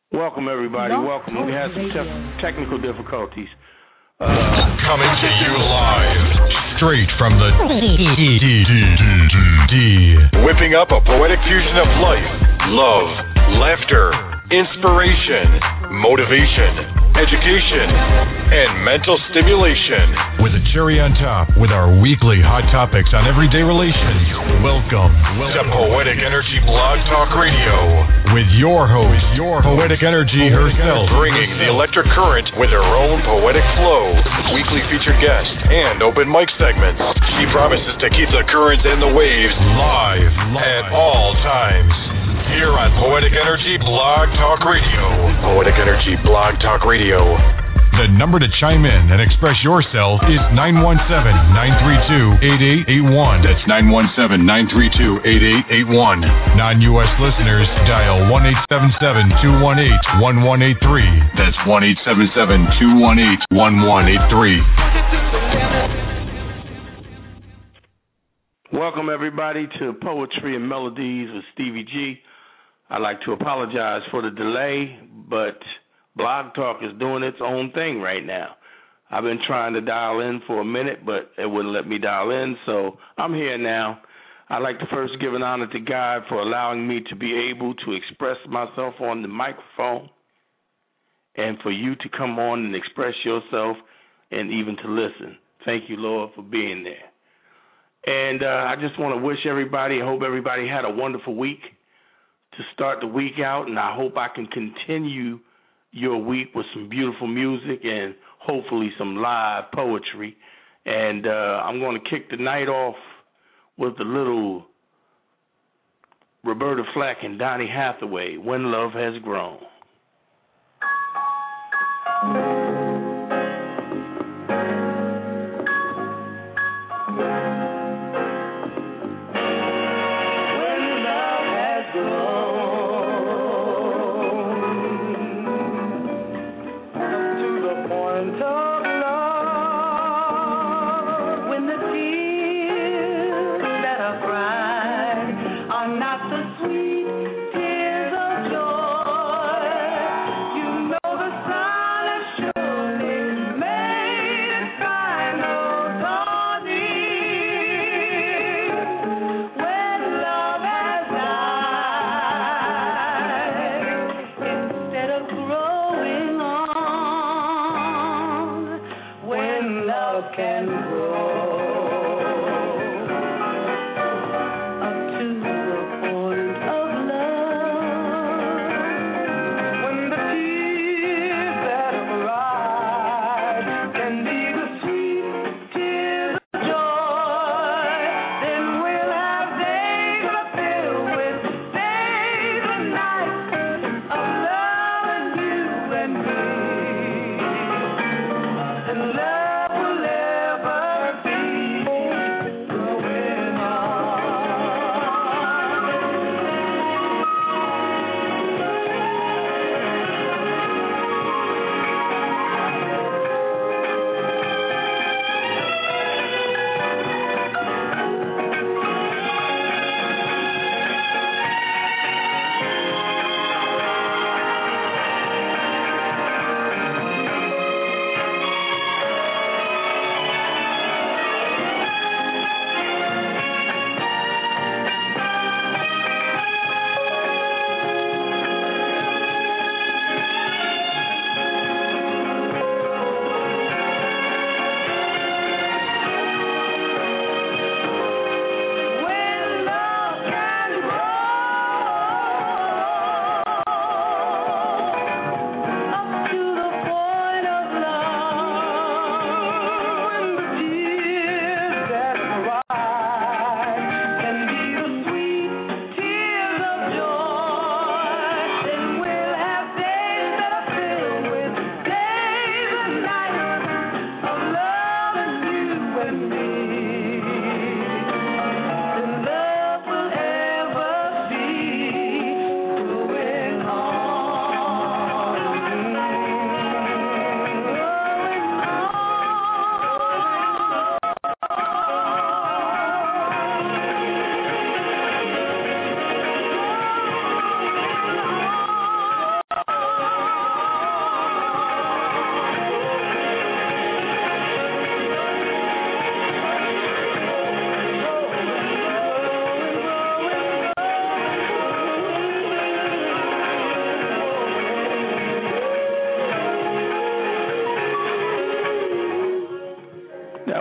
Welcome, everybody. Welcome. We had some technical difficulties. Coming to you live, straight from the whipping up a poetic fusion of life, love, laughter, inspiration, motivation, education, and mental stimulation. With a cherry on top, with our weekly hot topics on everyday relations. Welcome to Poetic Energy Blog Talk Radio with your host, Poetic Energy herself, bringing the electric current with her own poetic flow, weekly featured guests, and open mic segments. She promises to keep the currents and the waves live at all times. Here on Poetic Energy Blog Talk Radio. Poetic Energy Blog Talk Radio. The number to chime in and express yourself is 917-932-8881. That's 917-932-8881. Non-U.S. listeners, dial 1-877-218-1183. That's 1-877-218-1183. Welcome, everybody, to Poetry and Melodies with Stevie G. I'd like to apologize for the delay, but Blog Talk is doing its own thing right now. I've been trying to dial in for a minute, but it wouldn't let me dial in, so I'm here now. I'd like to first give an honor to God for allowing me to be able to express myself on the microphone and for you to come on and express yourself and even to listen. Thank you, Lord, for being there. And I just want to wish everybody, I hope everybody had a wonderful week to start the week out, and I hope I can continue your week with some beautiful music and hopefully some live poetry. And I'm going to kick the night off with a little Roberta Flack and Donny Hathaway, When Love Has Grown. Love will ever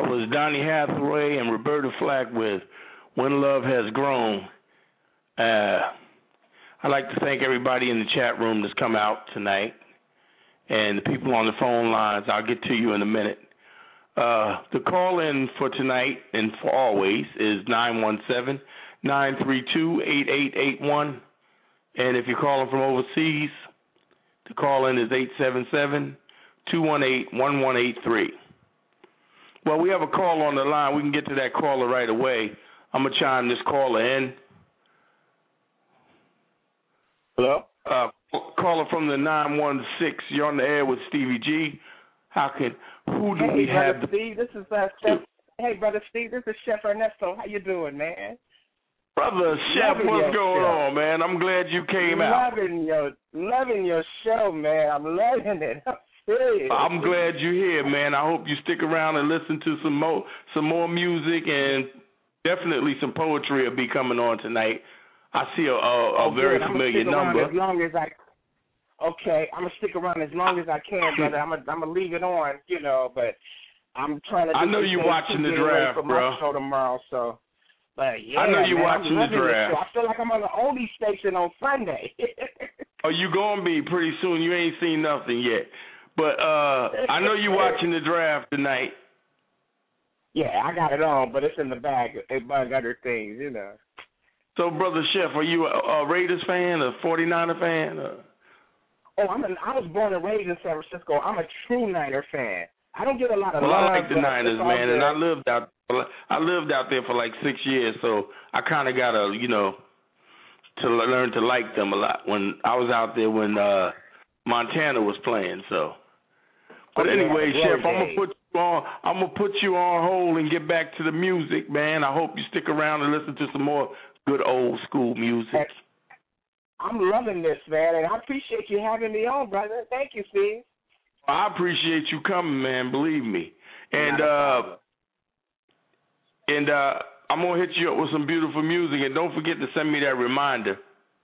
was Donny Hathaway and Roberta Flack with When Love Has Grown. I'd like to thank everybody in the chat room that's come out tonight, and the people on the phone lines. I'll get to you in a minute. The call-in for tonight and for always is 917-932-8881. And if you're calling from overseas, the call-in is 877-218-1183. Well, we have a call on the line. We can get to that caller right away. I'm going to chime this caller in. Hello? Caller from the 916. You're on the air with Stevie G. Who do we have? Steve, this is Chef. Hey, Brother Steve, this is Chef Ernesto. How you doing, man? Brother Chef, what's going on, man? I'm glad you came out. Loving your show, man. I'm loving it. I'm serious. I'm glad you're here, man. I hope you stick around and listen to some more music, and definitely some poetry will be coming on tonight. I see a very familiar number. I'm gonna stick around as long as I can, brother. I'm gonna leave it on, but I'm trying to. I know you're watching the draft, bro. My show tomorrow, so. But yeah, I know you're watching the draft. I feel like I'm on the only station on Sunday. Oh, you gonna be pretty soon. You ain't seen nothing yet, but I know you're watching the draft tonight. Yeah, I got it on, but it's in the bag among other things, So, Brother Chef, are you a Raiders fan, a 49er fan? I was born and raised in San Francisco. I'm a true Niner fan. I don't get a lot of love. I like the Niners, man, and I lived out there for like 6 years, so I kind of got to learn to like them a lot. When I was out there when Montana was playing, so. But anyway, Chef, I'm gonna put you on hold and get back to the music, man. I hope you stick around and listen to some more good old school music. I'm loving this, man, and I appreciate you having me on, brother. Thank you, Steve. I appreciate you coming, man. Believe me. And I'm gonna hit you up with some beautiful music, and don't forget to send me that reminder.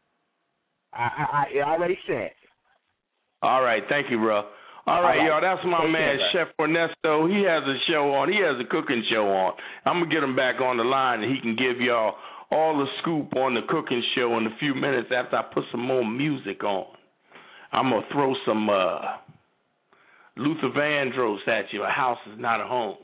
I already said. All right, thank you, bro. All right, y'all. That's my man, Chef Ernesto. He has a show on. He has a cooking show on. I'm gonna get him back on the line, and he can give y'all all the scoop on the cooking show in a few minutes after I put some more music on. I'm gonna throw some Luther Vandross at you. A house is not a home.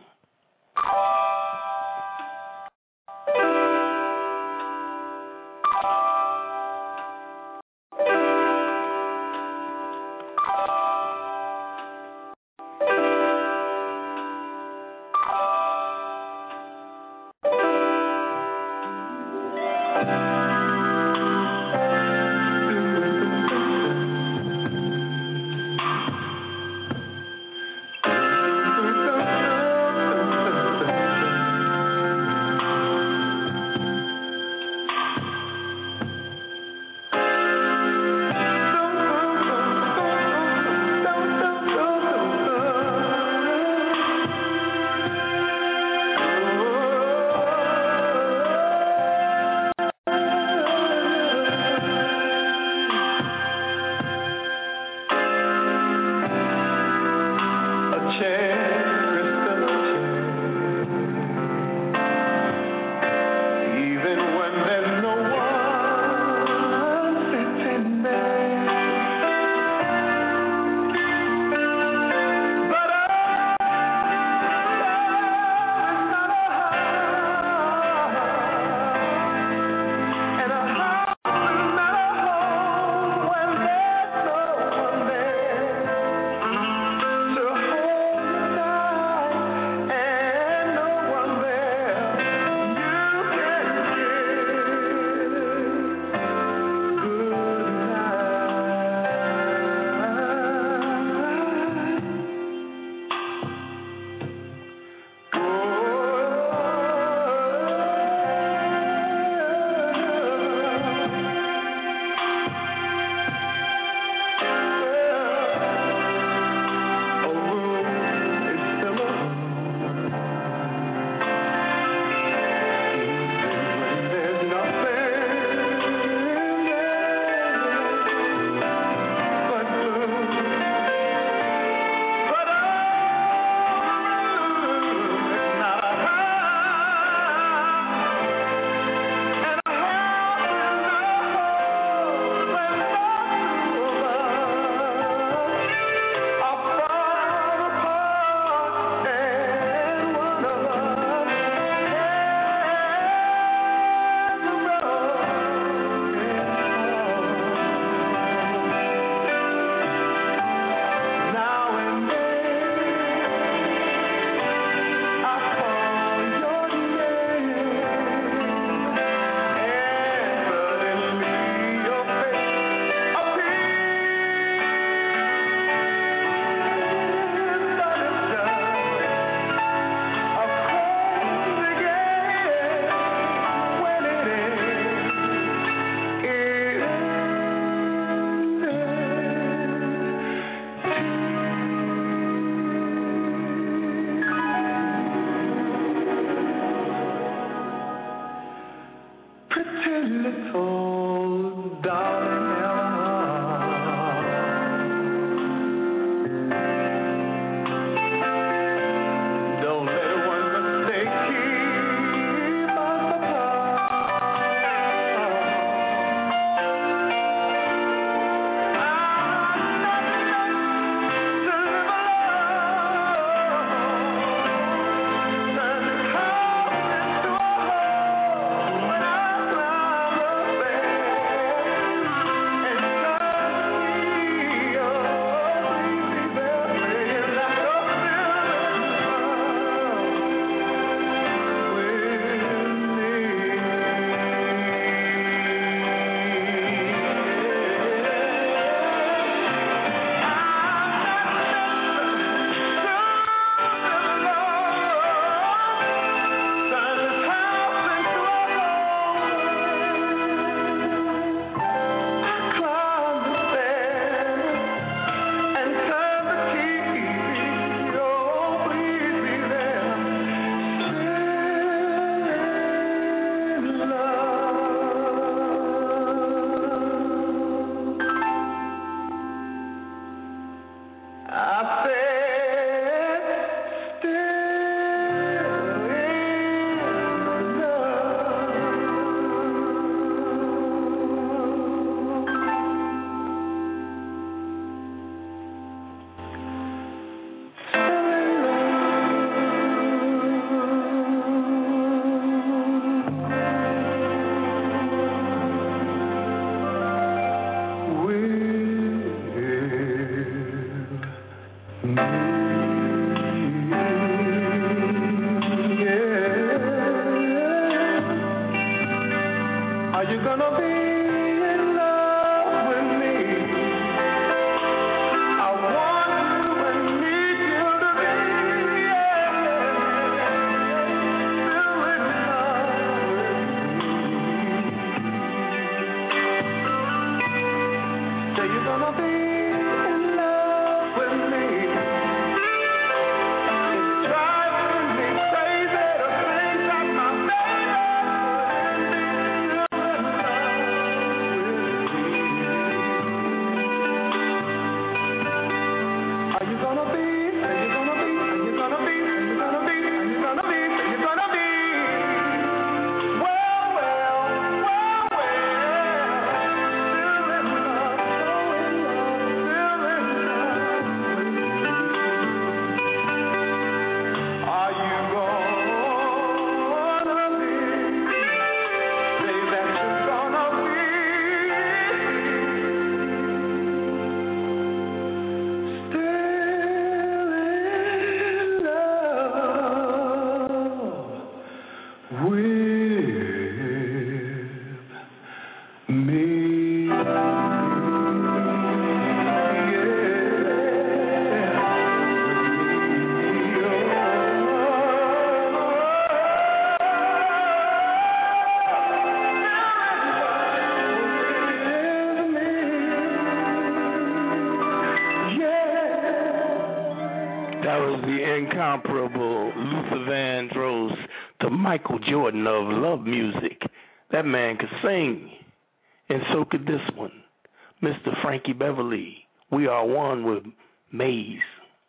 That was the incomparable Luther Vandross, the Michael Jordan of love music. That man could sing, and so could this one, Mr. Frankie Beverly. We are one with Maze.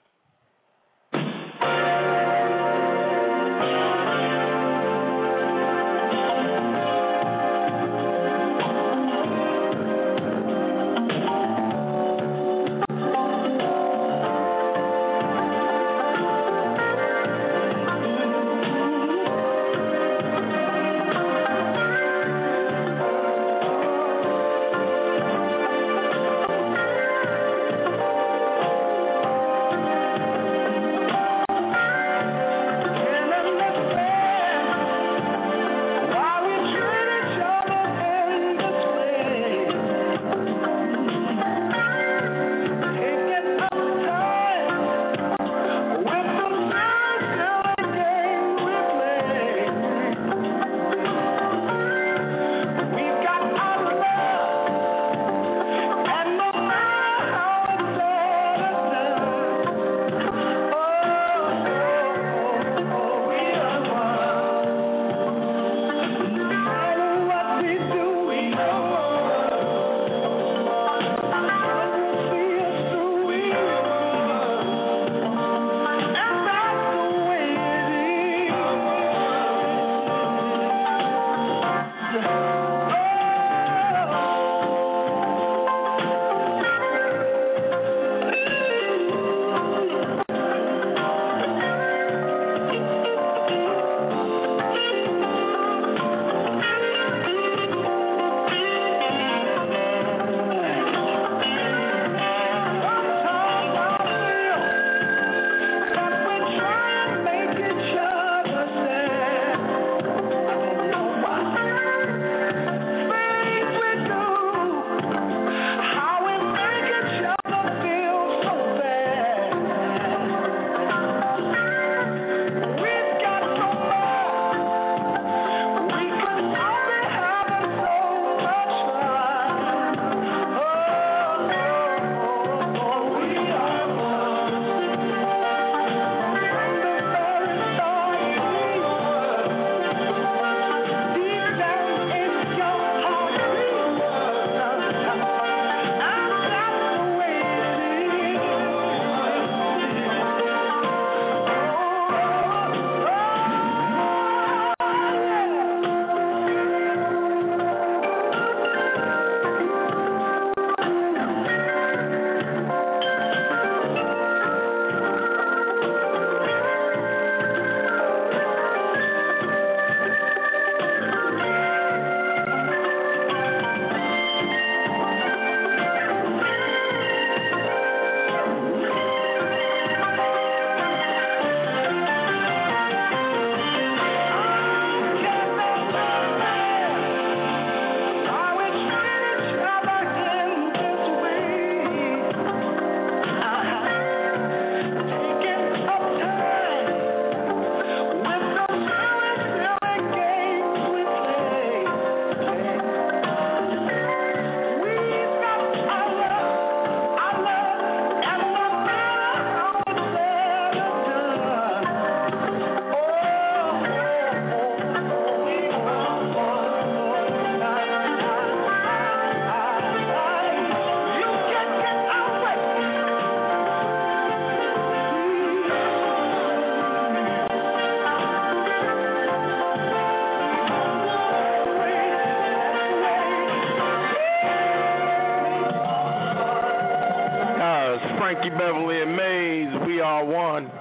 Frankie Beverly and Maze, we are one.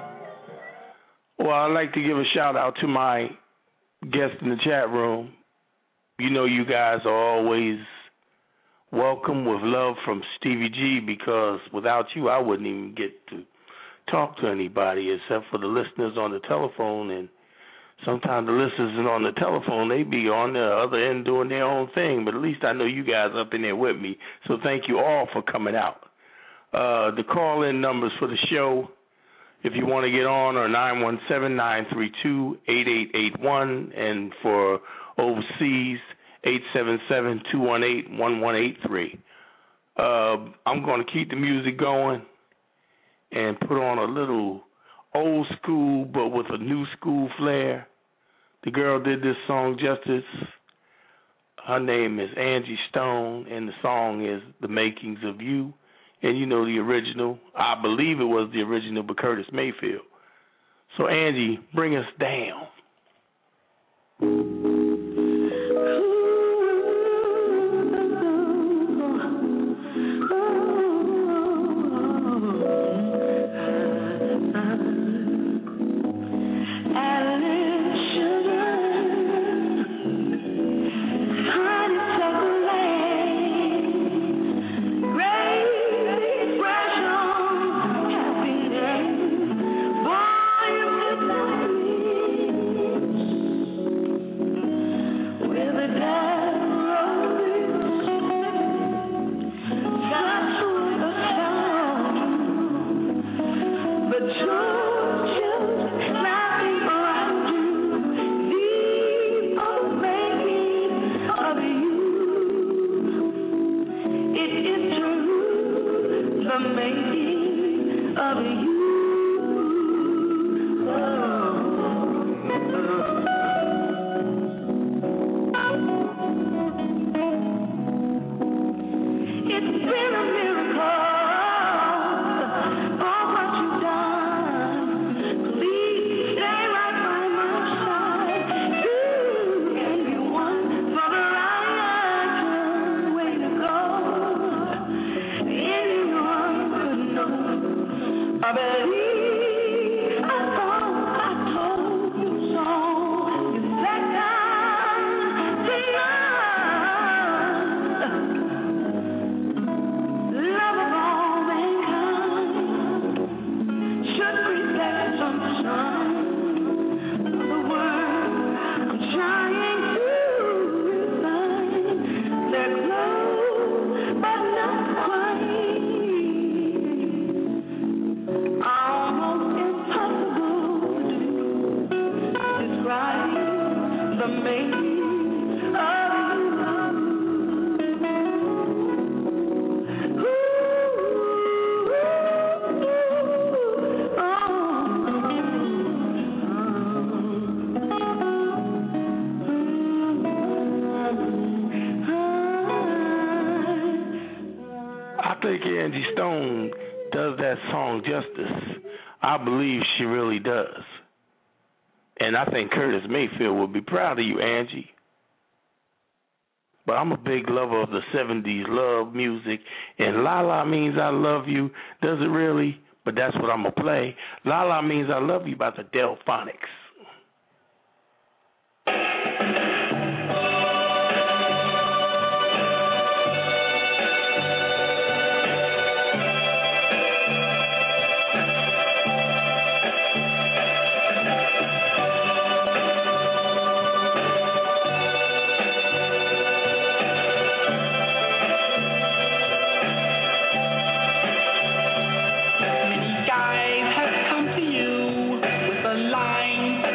Well, I'd like to give a shout out to my guests in the chat room. You know you guys are always welcome with love from Stevie G, because without you I wouldn't even get to talk to anybody except for the listeners on the telephone. And sometimes the listeners on the telephone, they be on the other end doing their own thing, but at least I know you guys up in there with me. So thank you all for coming out. The call-in numbers for the show, if you want to get on, are 917-932-8881, and for overseas, 877-218-1183. I'm going to keep the music going and put on a little old school but with a new school flair. The girl did this song justice. Her name is Angie Stone, and the song is The Makings of You. And you know the original, I believe it was the original by Curtis Mayfield. So Angie, bring us down. Angie Stone does that song justice. I believe she really does. And I think Curtis Mayfield will be proud of you, Angie. But I'm a big lover of the 70s love music. And La La Means I Love You. Does it really? But that's what I'm going to play. La La Means I Love You by the Delphonics. Many guys have come to you with a line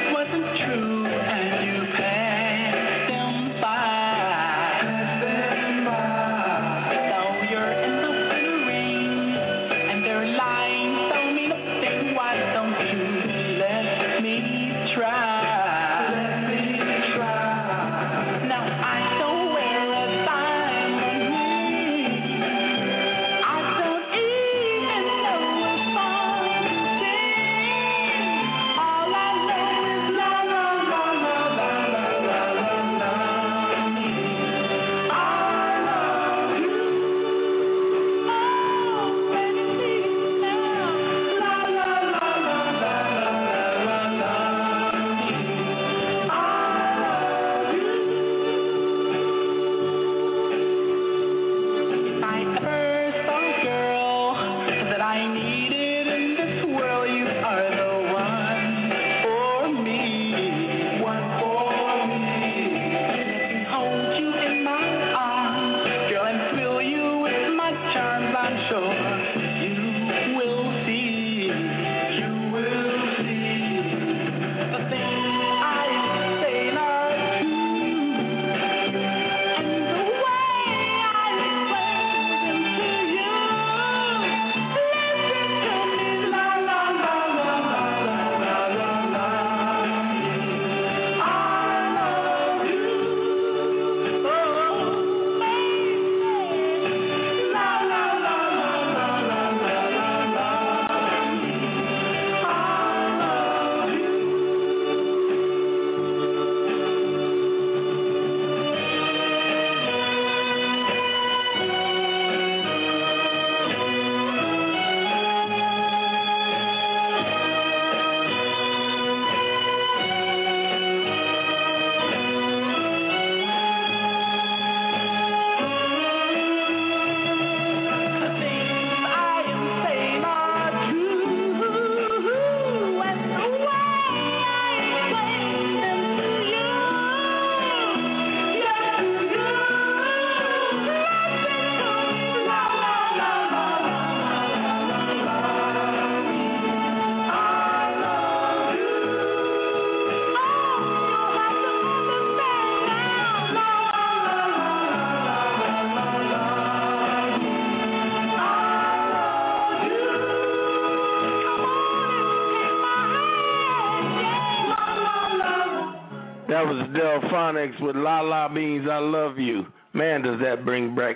That was Delphonics with La La Beans, I Love You. Man, does that bring back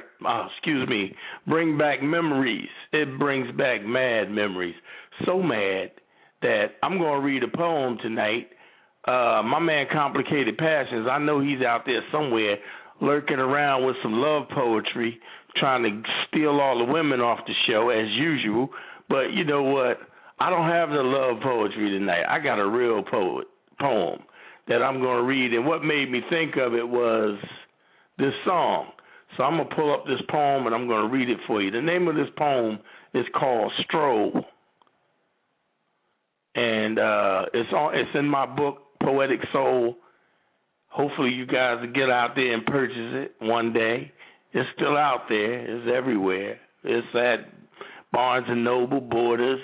memories. It brings back mad memories. So mad that I'm going to read a poem tonight. My man Complicated Passions, I know he's out there somewhere lurking around with some love poetry, trying to steal all the women off the show as usual. But you know what? I don't have the love poetry tonight. I got a real poem that I'm going to read. And what made me think of it was this song. So I'm going to pull up this poem and I'm going to read it for you. The name of this poem is called Stroll. And it's in my book, Poetic Soul. Hopefully you guys will get out there and purchase it one day. It's still out there. It's everywhere. It's at Barnes & Noble, Borders,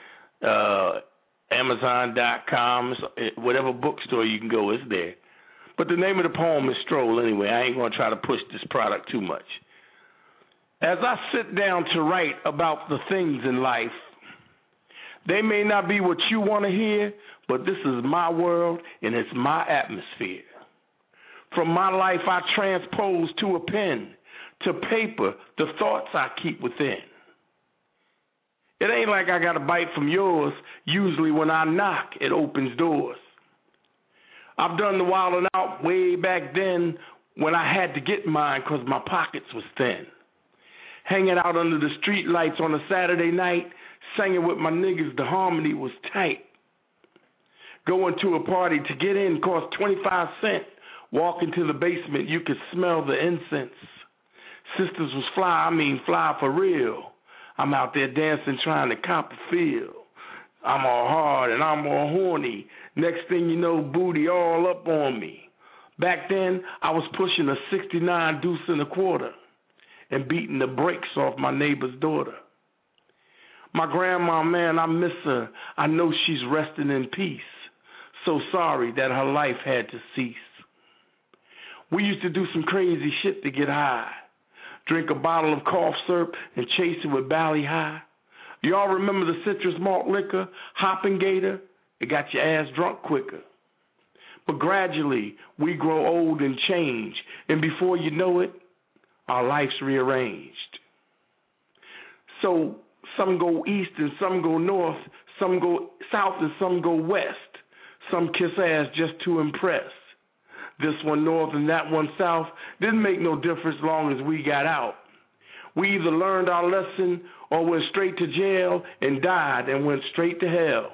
Amazon.com, whatever bookstore you can go, it's there. But the name of the poem is Stroll anyway. I ain't going to try to push this product too much. As I sit down to write about the things in life, they may not be what you want to hear, but this is my world and it's my atmosphere. From my life I transpose to a pen, to paper, the thoughts I keep within. It ain't like I got a bite from yours. Usually when I knock, it opens doors. I've done the wildin' out way back then when I had to get mine because my pockets was thin. Hanging out under the street lights on a Saturday night, singing with my niggas, the harmony was tight. Going to a party to get in cost 25 cents. Walking to the basement, you could smell the incense. Sisters was fly for real. I'm out there dancing, trying to cop a feel. I'm all hard and I'm all horny. Next thing you know, booty all up on me. Back then, I was pushing a 69 deuce and a quarter and beating the brakes off my neighbor's daughter. My grandma, man, I miss her. I know she's resting in peace. So sorry that her life had to cease. We used to do some crazy shit to get high. Drink a bottle of cough syrup and chase it with Bally High. Y'all remember the citrus malt liquor, Hoppin' Gator? It got your ass drunk quicker. But gradually, we grow old and change, and before you know it, our life's rearranged. So some go east and some go north, some go south and some go west. Some kiss ass just to impress. This one north and that one south didn't make no difference long as we got out. We either learned our lesson or went straight to jail and died and went straight to hell.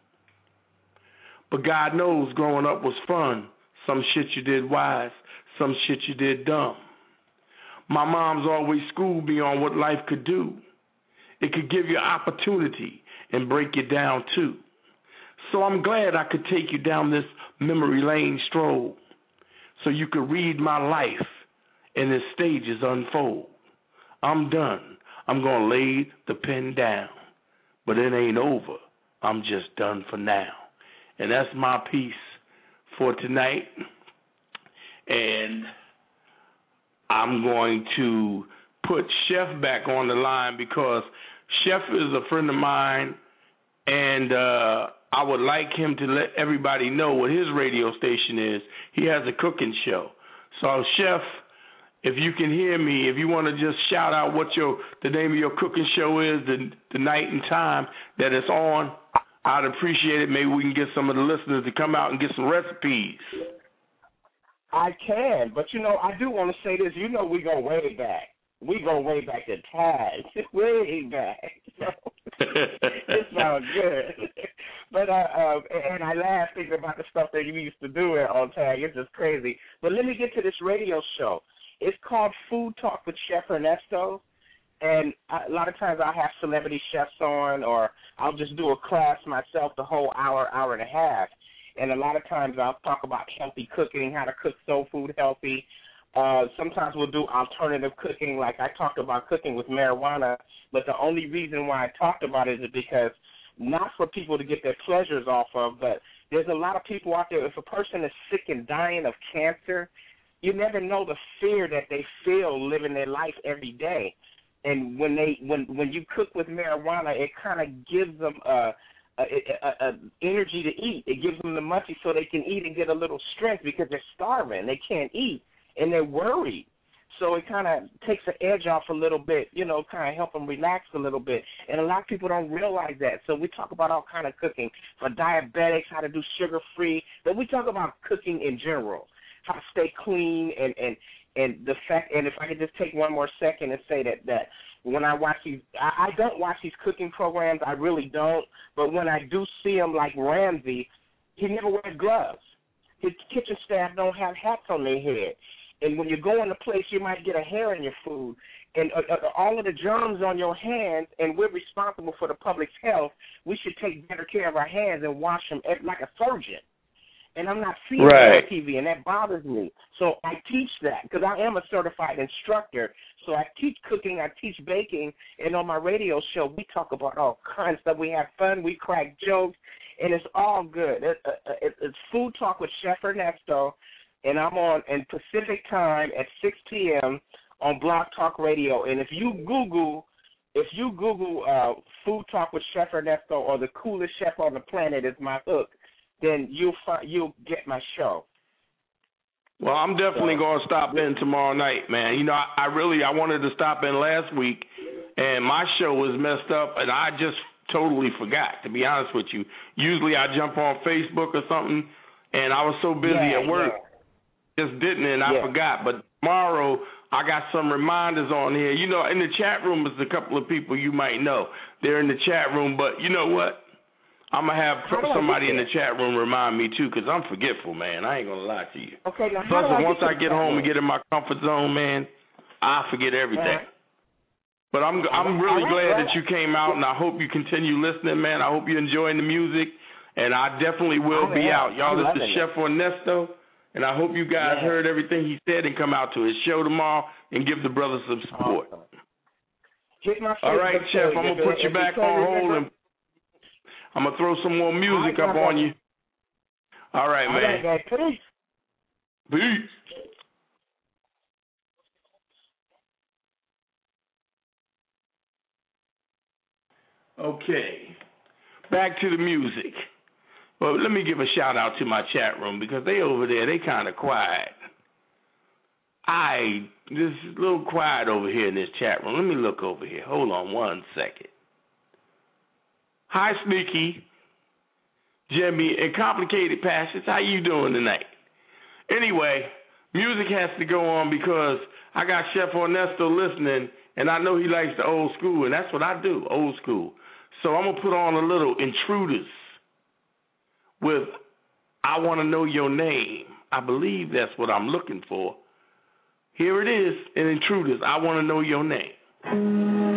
But God knows growing up was fun. Some shit you did wise, some shit you did dumb. My mom's always schooled me on what life could do. It could give you opportunity and break you down too. So I'm glad I could take you down this memory lane stroll so you could read my life and its stages unfold. I'm done. I'm going to lay the pen down. But it ain't over. I'm just done for now. And that's my piece for tonight. And I'm going to put Chef back on the line because Chef is a friend of mine, and I would like him to let everybody know what his radio station is. He has a cooking show. So, Chef, if you can hear me, if you want to just shout out what the name of your cooking show is, the night and time that it's on, I'd appreciate it. Maybe we can get some of the listeners to come out and get some recipes. I can, but, I do want to say this. We go way back. We go way back to Tag. Way back. So, it sounds good. But and I laugh thinking about the stuff that you used to do on Tag. It's just crazy. But let me get to this radio show. It's called Food Talk with Chef Ernesto. And a lot of times I'll have celebrity chefs on, or I'll just do a class myself the whole hour and a half. And a lot of times I'll talk about healthy cooking, how to cook soul food healthy. Sometimes we'll do alternative cooking, like I talked about cooking with marijuana, but the only reason why I talked about it is because not for people to get their pleasures off of, but there's a lot of people out there, if a person is sick and dying of cancer, you never know the fear that they feel living their life every day. And when you cook with marijuana, it kind of gives them energy to eat. It gives them the munchies so they can eat and get a little strength because they're starving. They can't eat, and they're worried. So it kind of takes the edge off a little bit, kind of help them relax a little bit. And a lot of people don't realize that. So we talk about all kind of cooking for diabetics, how to do sugar-free, but we talk about cooking in general, how to stay clean, and the fact. And if I could just take one more second and say that when I watch these, I don't watch these cooking programs. I really don't. But when I do see them, like Ramsay, he never wears gloves. His kitchen staff don't have hats on their head. And when you go in a place, you might get a hair in your food. And all of the germs on your hands, and we're responsible for the public's health, we should take better care of our hands and wash them like a surgeon. And I'm not seeing that on TV, and that bothers me. So I teach that because I am a certified instructor. So I teach cooking, I teach baking, and on my radio show, we talk about all kinds of stuff. We have fun, we crack jokes, and it's all good. It's Food Talk with Chef Ernesto, and I'm on in Pacific time at 6 p.m. on Blog Talk Radio. And if you Google Food Talk with Chef Ernesto or the coolest chef on the planet is my hook, then you'll get my show. Well, I'm definitely going to stop in tomorrow night, man. I wanted to stop in last week, and my show was messed up, and I just totally forgot, to be honest with you. Usually I jump on Facebook or something, and I was so busy at work. Just didn't, and I forgot. But tomorrow, I got some reminders on here. In the chat room is a couple of people you might know. They're in the chat room, but you know what? I'm going to have somebody in the chat room remind me, too, because I'm forgetful, man. I ain't going to lie to you. Okay, now plus, once I get home and get in my comfort zone, man, I forget everything. But I'm really glad that you came out, and I hope you continue listening, man. I hope you're enjoying the music, and I definitely will be out. Y'all, this is Chef Ernesto. And I hope you guys heard everything he said and come out to his show tomorrow and give the brother some support. All right, Chef, I'm going to put you back on hold, and I'm going to throw some more music up on you. All right, man. All right, peace. Peace. Okay, back to the music. Well, let me give a shout-out to my chat room because they over there, they kind of quiet. This is a little quiet over here in this chat room. Let me look over here. Hold on 1 second. Hi, Sneaky, Jimmy, and Complicated Passions. How you doing tonight? Anyway, music has to go on because I got Chef Ernesto listening, and I know he likes the old school, and that's what I do, old school. So I'm going to put on a little Intruders with I Want to Know Your Name. I believe that's what I'm looking for. Here it is in Intruders, I Want to Know Your Name.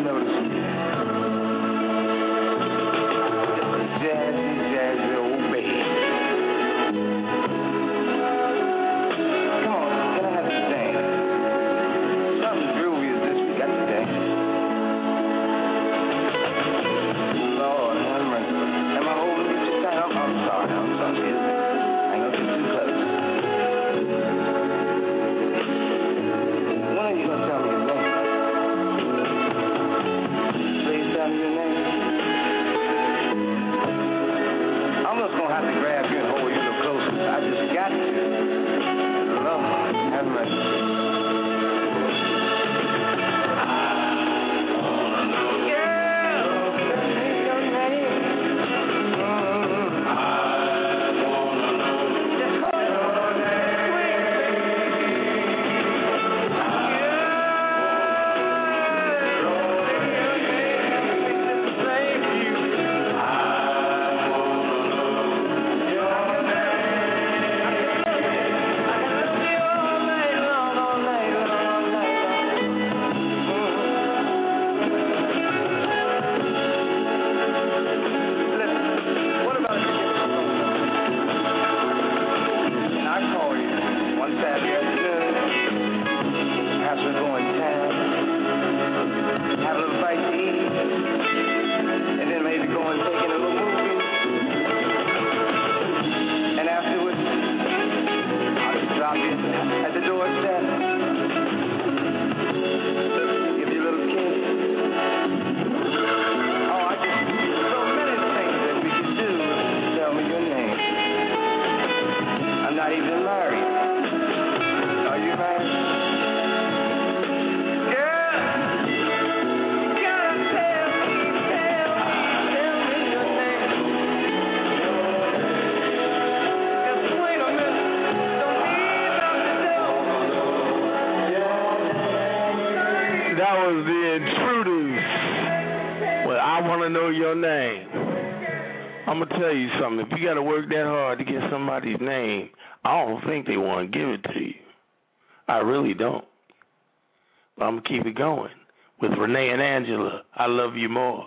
Your name. I'm gonna tell you something. If you gotta work that hard to get somebody's name, I don't think they want to give it to you. I really don't. But I'm gonna keep it going with Renee and Angela. I love you more.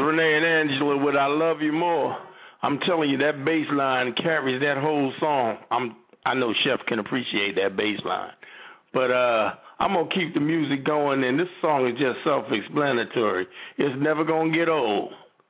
Renee and Angela with I Love You More. I'm telling you, that bass line carries that whole song. I know Chef can appreciate that bass line. But I'm going to keep the music going, and this song is just self-explanatory. It's never going to get old.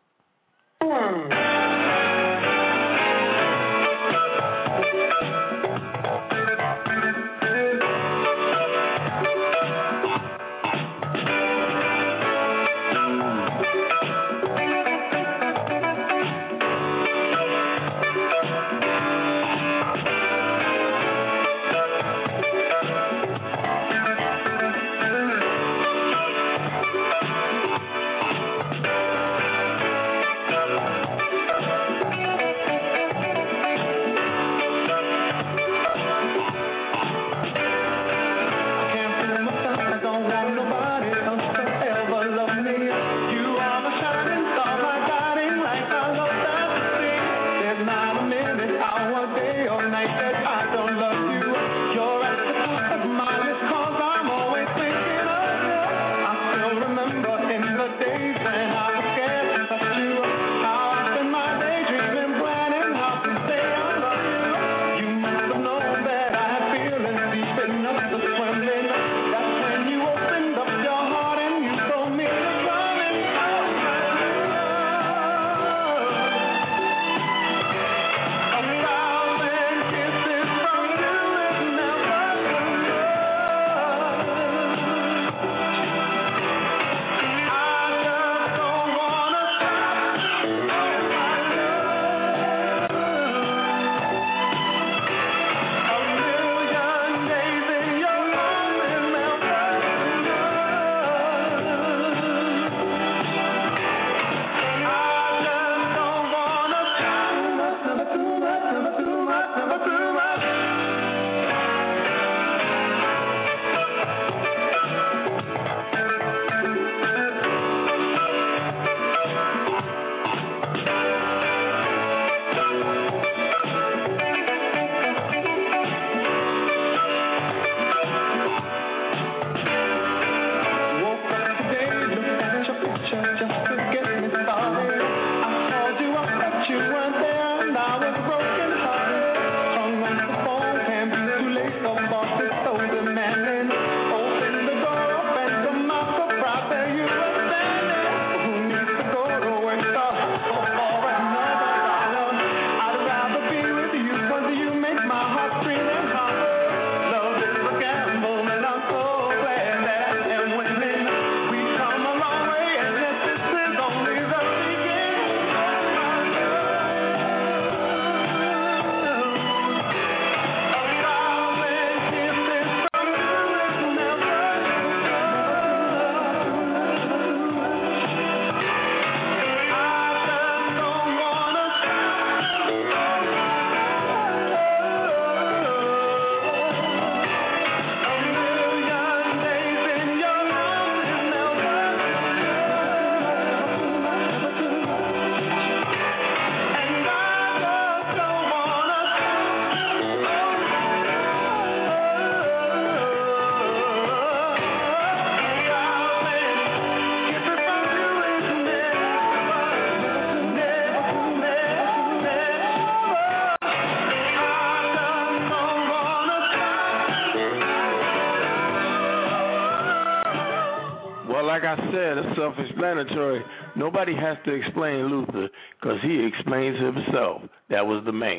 Like I said, it's self-explanatory. Nobody has to explain Luther because he explains himself. That was the man.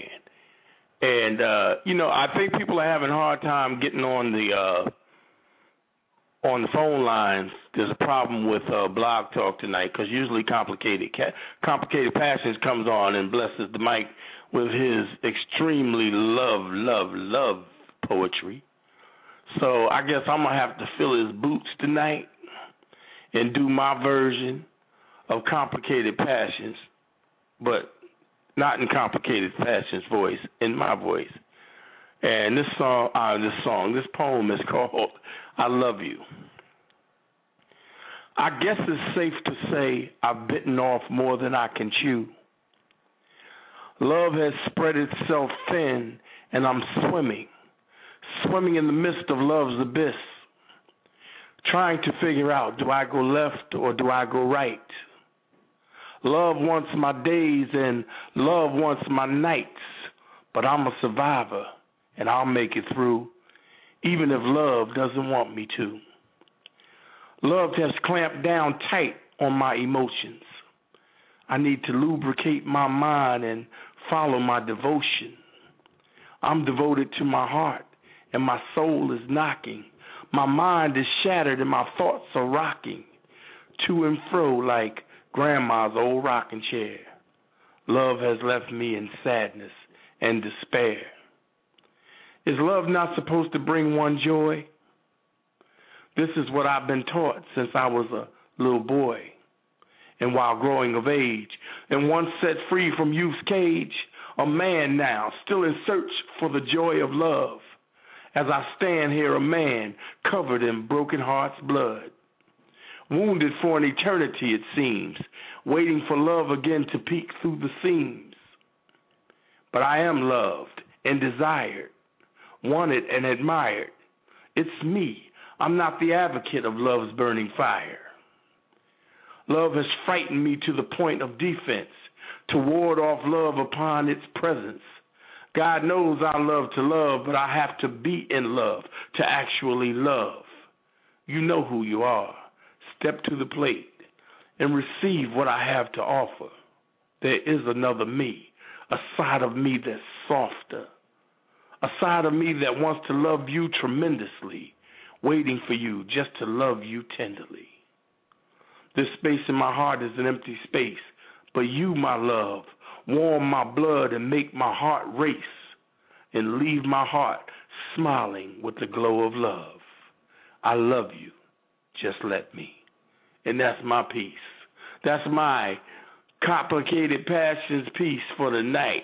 And, I think people are having a hard time getting on the phone lines. There's a problem with Blog Talk tonight because usually Complicated Passions comes on and blesses the mic with his extremely love poetry. So I guess I'm going to have to fill his boots tonight and do my version of Complicated Passions, but not in Complicated Passions' voice, in my voice. And this poem is called I Love You. I guess it's safe to say I've bitten off more than I can chew. Love has spread itself thin, and I'm swimming in the midst of love's abyss, trying to figure out, do I go left or do I go right? Love wants my days and love wants my nights. But I'm a survivor and I'll make it through, even if love doesn't want me to. Love has clamped down tight on my emotions. I need to lubricate my mind and follow my devotion. I'm devoted to my heart and my soul is knocking. My mind is shattered and my thoughts are rocking to and fro like grandma's old rocking chair. Love has left me in sadness and despair. Is love not supposed to bring one joy? This is what I've been taught since I was a little boy. And while growing of age, and once set free from youth's cage, a man now, still in search for the joy of love, as I stand here a man covered in broken heart's blood, wounded for an eternity it seems, waiting for love again to peek through the seams. But I am loved and desired, wanted and admired. It's me. I'm not the advocate of love's burning fire. Love has frightened me to the point of defense, to ward off love upon its presence. God knows I love to love, but I have to be in love to actually love. You know who you are. Step to the plate and receive what I have to offer. There is another me, a side of me that's softer, a side of me that wants to love you tremendously, waiting for you just to love you tenderly. This space in my heart is an empty space, but you, my love, warm my blood and make my heart race and leave my heart smiling with the glow of love. I love you. Just let me. And that's my piece. That's my complicated passions piece for the night.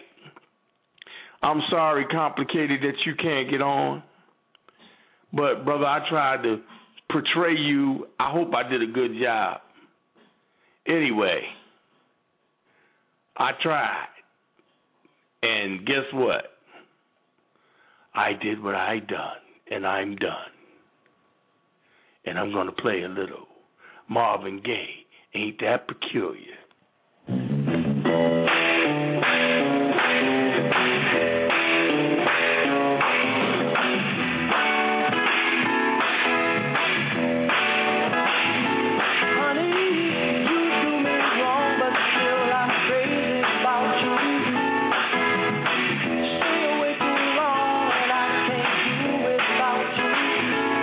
I'm sorry, complicated, that you can't get on. But, brother, I tried to portray you. I hope I did a good job. Anyway, I tried. And guess what? I did what I done, and I'm done. And I'm going to play a little Marvin Gaye, Ain't That Peculiar?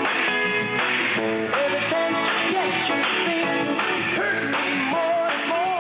Every time you get you think hurt me more and more.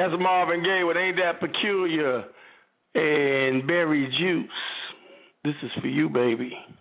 That's Marvin Gaye with Ain't That Peculiar and Berry Juice. This is for you, baby.